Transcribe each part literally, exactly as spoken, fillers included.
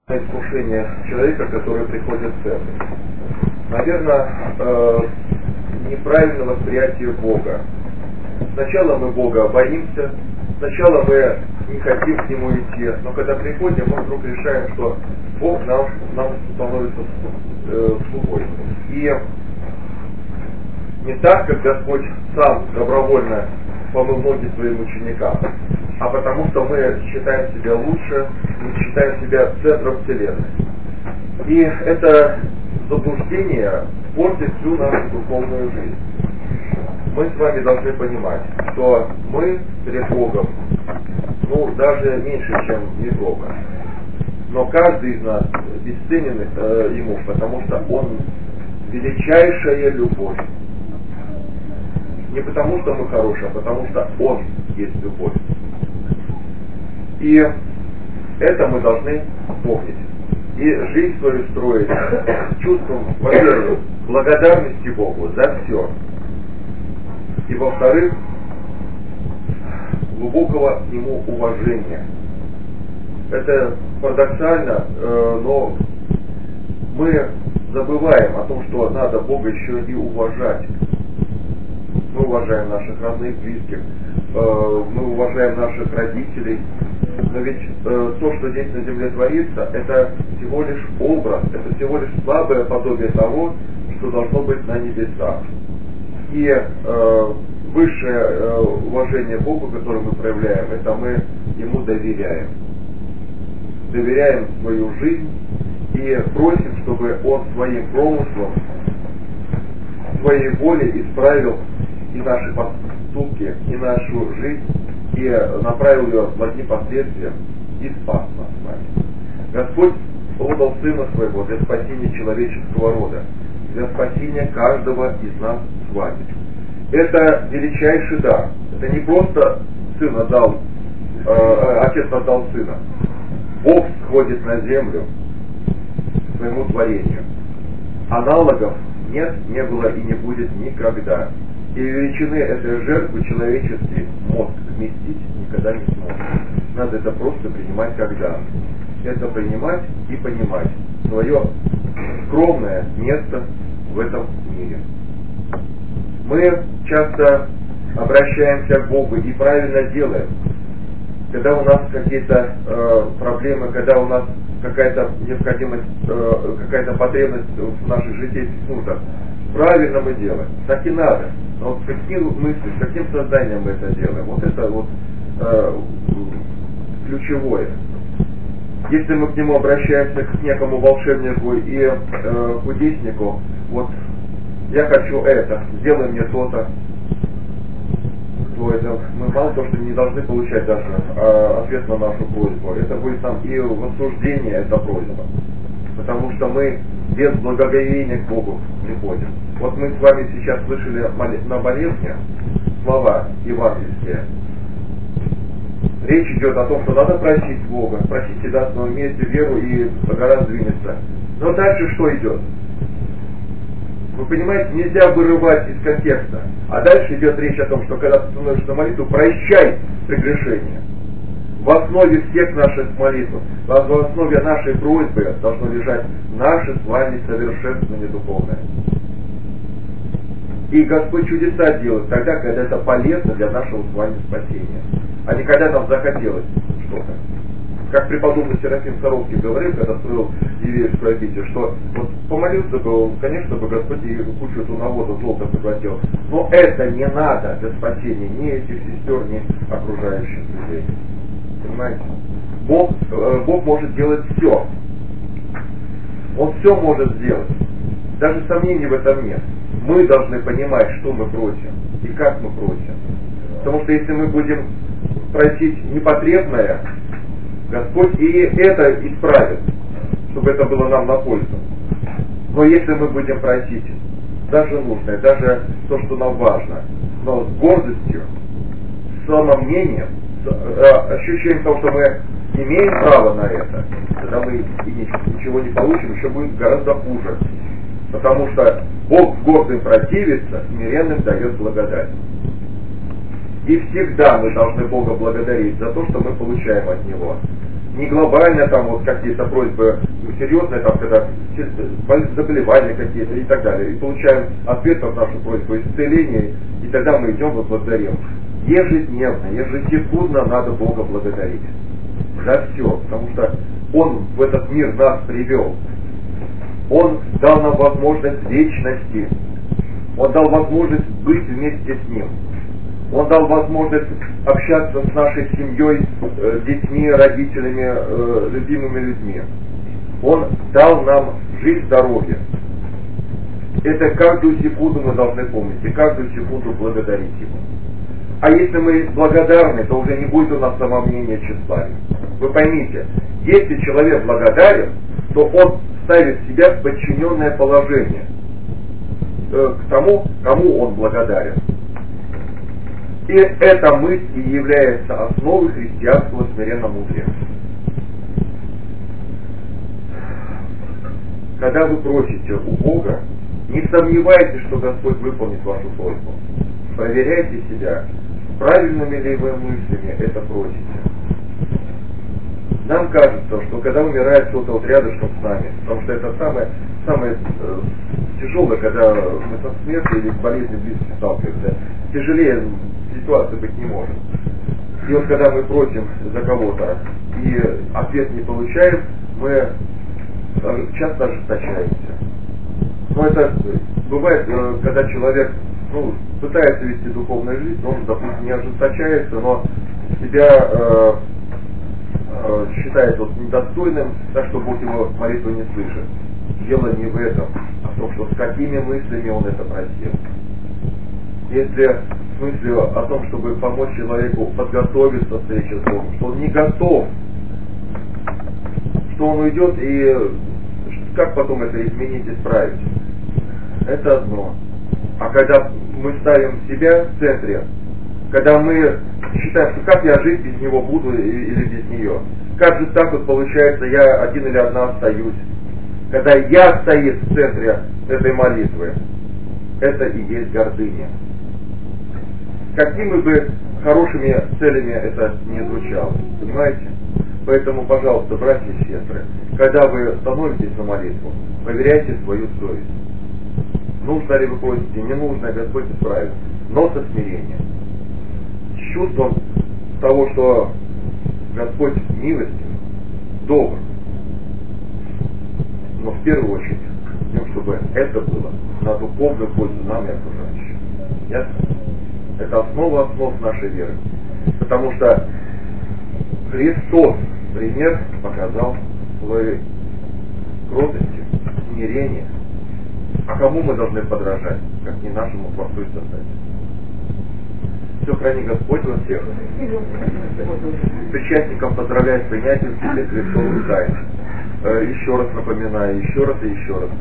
Искушение человека, который приходит в церковь. Наверное, э, неправильное восприятие Бога. Сначала мы Бога боимся, сначала мы не хотим к Нему идти, но когда приходим, мы вдруг решаем, что Бог нам, нам становится э, слугой. И не так, как Господь сам добровольно помыл ноги своим ученикам, а потому что мы считаем себя лучше, мы считаем себя центром Вселенной. И это заблуждение портит всю нашу духовную жизнь. Мы с вами должны понимать, что мы перед Богом, ну, даже меньше, чем микроба. Но каждый из нас бесценен э, Ему, потому что Он величайшая любовь. Не потому, что мы хорошие, а потому что Он есть любовь. И это мы должны помнить. И жизнь свою строить чувством, во-первых, благодарности Богу за все. И во-вторых, глубокого к Нему уважения. Это парадоксально, э, но мы забываем о том, что надо Бога еще и уважать. Мы уважаем наших родных, близких, э, мы уважаем наших родителей. Но ведь э, то, что здесь на земле творится, это всего лишь образ, это всего лишь слабое подобие того, что должно быть на небесах. И э, высшее э, уважение Богу, которое мы проявляем, это мы Ему доверяем. Доверяем свою жизнь и просим, чтобы Он своим промыслом, своей волей исправил и наши поступки, и нашу жизнь, и направил ее в одни последствия, и спас нас с вами. Господь отдал Сына Своего для спасения человеческого рода, для спасения каждого из нас с вами. Это величайший дар. Это не просто Сын отдал, э, Отец отдал Сына. Бог сходит на землю своему творению. Аналогов нет, не было и не будет никогда. И величины этой жертвы человеческий мозг вместить никогда не сможет. Надо это просто принимать как дар. Это принимать и понимать свое скромное место в этом мире. Мы часто обращаемся к Богу и правильно делаем. Когда у нас какие-то э, проблемы, когда у нас какая-то необходимость, э, какая-то потребность в наших житейских нуждах, правильно мы делаем. Так и надо. Но вот с каким мыслью, с каким созданием мы это делаем, вот это вот э, ключевое. Если мы к нему обращаемся к некому волшебнику и э, кудеснику, вот я хочу это, сделай мне то-то, то это мы мало того, что не должны получать даже э, ответ на нашу просьбу. Это будет там и в осуждении эта просьба. Потому что мы без благоговения к Богу приходим. Вот мы с вами сейчас слышали на болезни слова евангельские. Речь идет о том, что надо просить Бога, просите, даст нам вместе веру, и гора сдвинется. Но дальше что идет? Вы понимаете, нельзя вырывать из контекста. А дальше идет речь о том, что когда ты становишься на молитву, прощай прегрешения. В основе всех наших молитв, в основе нашей просьбы должно лежать наше с вами совершенствование духовное. И Господь чудеса делает тогда, когда это полезно для нашего с вами спасения, а не когда нам захотелось что-то. Как преподобный Серафим Саровский говорил, когда строил еврейскую обитель, что вот помолился бы он, конечно бы Господь и кучу эту навоза золота поглотил, но это не надо для спасения ни этих сестер, ни окружающих людей. Понимаете? Бог, э, Бог может делать все. Он все может сделать. Даже сомнений в этом нет. Мы должны понимать, что мы просим и как мы просим. Потому что если мы будем просить непотребное, Господь и это исправит, чтобы это было нам на пользу. Но если мы будем просить даже нужное, даже то, что нам важно, но с гордостью, с самомнением, с э, ощущением того, что мы имеем право на это, тогда мы и ничего не получим, еще будет гораздо хуже. Потому что Бог гордым противится, смиренным дает благодать. И всегда мы должны Бога благодарить за то, что мы получаем от Него. Не глобально там вот какие-то просьбы серьезные, там когда заболевания какие-то и так далее. И получаем ответ на нашу просьбу исцеления, и тогда мы идем и благодарим. Ежедневно, ежесекундно надо Бога благодарить. За все, потому что Он в этот мир нас привел. Он дал нам возможность вечности. Он дал возможность быть вместе с Ним. Он дал возможность общаться с нашей семьей, э, детьми, родителями, э, любимыми людьми. Он дал нам жизнь, здоровье. Это каждую секунду мы должны помнить, и каждую секунду благодарить Его. А если мы благодарны, то уже не будет у нас самомнения, тщеславия. Вы поймите, если человек благодарен, то он ставит себя в подчиненное положение э, к тому, кому он благодарен. И эта мысль и является основой христианского смиренномудрия. Когда вы просите у Бога, не сомневайтесь, что Господь выполнит вашу просьбу. Проверяйте себя, правильными ли вы мыслями это просите. Нам кажется, что когда умирает кто-то вот рядышком с нами, потому что это самое, самое э, тяжелое, когда мы со смертью или с болезнью близко сталкиваемся, тяжелее ситуации быть не может. И вот когда мы просим за кого-то и ответ не получаем, мы часто ожесточаемся. Но это бывает, когда человек ну, пытается вести духовную жизнь, он, допустим, не ожесточается, но себя э, э, считает вот недостойным, так что Бог его молитву не слышит. Дело не в этом, а в том, что с какими мыслями он это просил. Если в смысле о том, чтобы помочь человеку подготовиться к встрече с Богом, что он не готов, что он уйдет и как потом это изменить, исправить, это одно. А когда мы ставим себя в центре, когда мы считаем, что как я жить без него буду или без нее, как же так вот получается, я один или одна остаюсь, когда я стоит в центре этой молитвы, это и есть гордыня. Какими бы хорошими целями это не звучало, понимаете? Поэтому, пожалуйста, братья и сестры, когда вы становитесь на молитву, проверяйте свою совесть. Нужно ли вы просите, не нужно, Господь исправит, но со смирением. С чувством того, что Господь милостив, добр. Но в первую очередь, тем, чтобы это было на духовную пользу нам и окружающим. Ясно? Это основа основ нашей веры. Потому что Христос пример показал своей кротости, смирения. А кому мы должны подражать, как не нашему Творцу и Создателю? Все, храни Господь во всех. Причастникам поздравляю с принятием святых Христовых тайн. Еще раз напоминаю, еще раз и еще раз.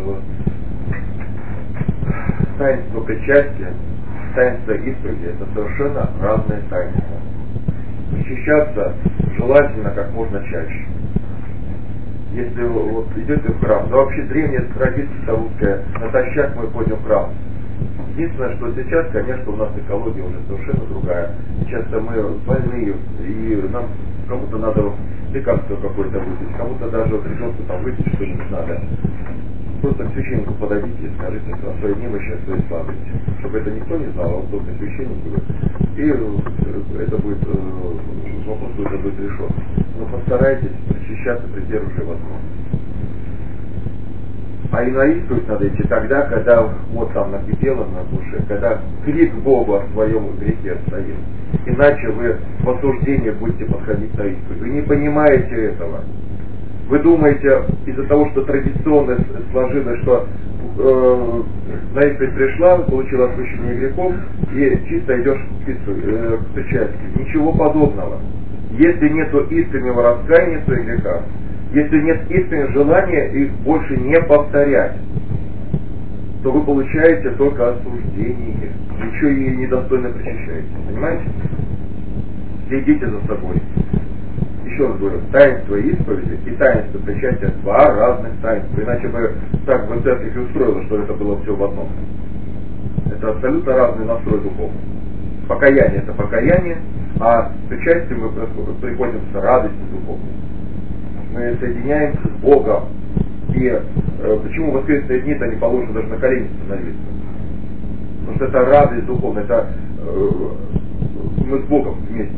Таинство причастия, таинство исповеди – это совершенно разные таинства. Причащаться желательно как можно чаще. Если вы вот идете в храм, да вообще древняя традиция русская, натощак мы ходим в храм. Единственное, что сейчас, конечно, у нас экология уже совершенно другая. Часто мы больные, и нам кому-то надо лекарство какое-то выпить, кому-то даже придется там выпить что-нибудь надо. Просто к священнику подойдите и скажите о своей немощи, о своей слабости. Чтобы это никто не знал, а вот только священник будет. И это будет, вопрос это будет решен. Но постарайтесь причащаться при первой же возможности. А и на исповедь надо идти тогда, когда вот там накипело на душе, когда крик Богу о своем грехе стоит. Иначе вы в осуждение будете подходить на исповедь. Вы не понимаете этого. Вы думаете, из-за того, что традиционно сложилось, что э, на исповедь пришла, получила отпущение грехов, и чисто идешь к, э, к причастию. Ничего подобного. Если нет искреннего раскаяния в своих грехах, если нет искреннего желания их больше не повторять, то вы получаете только осуждение. Еще и недостойно причащаете. Понимаете? Следите за собой. Еще раз говорю, таинство исповеди и таинство причастия — два разных таинства. Иначе бы так бы церковь устроила, что это было все в одном. Это абсолютно разный настрой духовный. Покаяние — это покаяние, А с причастием мы приходим с радостью духовной. Мы соединяемся с Богом. И э, почему в воскресные дни-то не положено даже на колени становиться? Потому что это радость духовная, это э, мы с Богом вместе.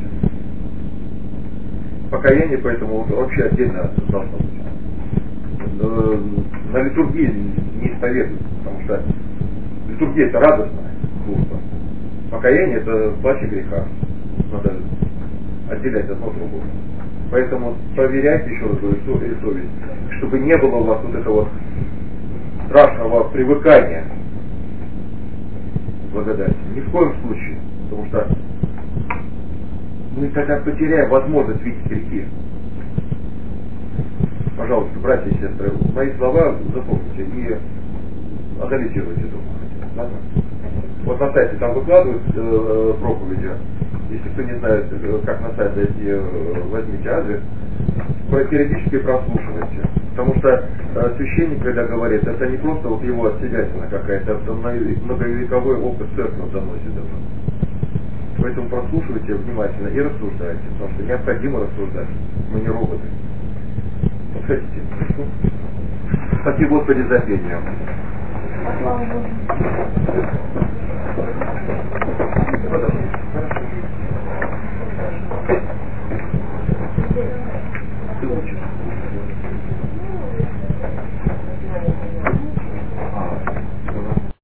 Покаяние поэтому вообще отдельно должно быть. Э, на литургии не исповедуют, потому что литургия это радостная служба. Покаяние это плач греха. Надо отделять одно от другого. Поэтому проверяйте еще раз свою совесть, чтобы не было у вас вот этого вот страшного привыкания к благодати. Ни в коем случае. Потому что мы тогда потеряем возможность видеть грехи. Пожалуйста, братья и сестры, мои слова запомните и анализируйте дома. Ладно? Вот на сайте там выкладывают э, проповеди. Если кто не знает, как на сайт зайти, возьмите адрес, периодически прослушивайте. Потому что э, священник, когда говорит, это не просто вот его отсебятина какая-то, это многовековой опыт церкви доносит это. Поэтому прослушивайте внимательно и рассуждайте, потому что необходимо рассуждать. Мы не роботы. Подходите. Спасибо, Господи, за пение. Подожди. Хорошо.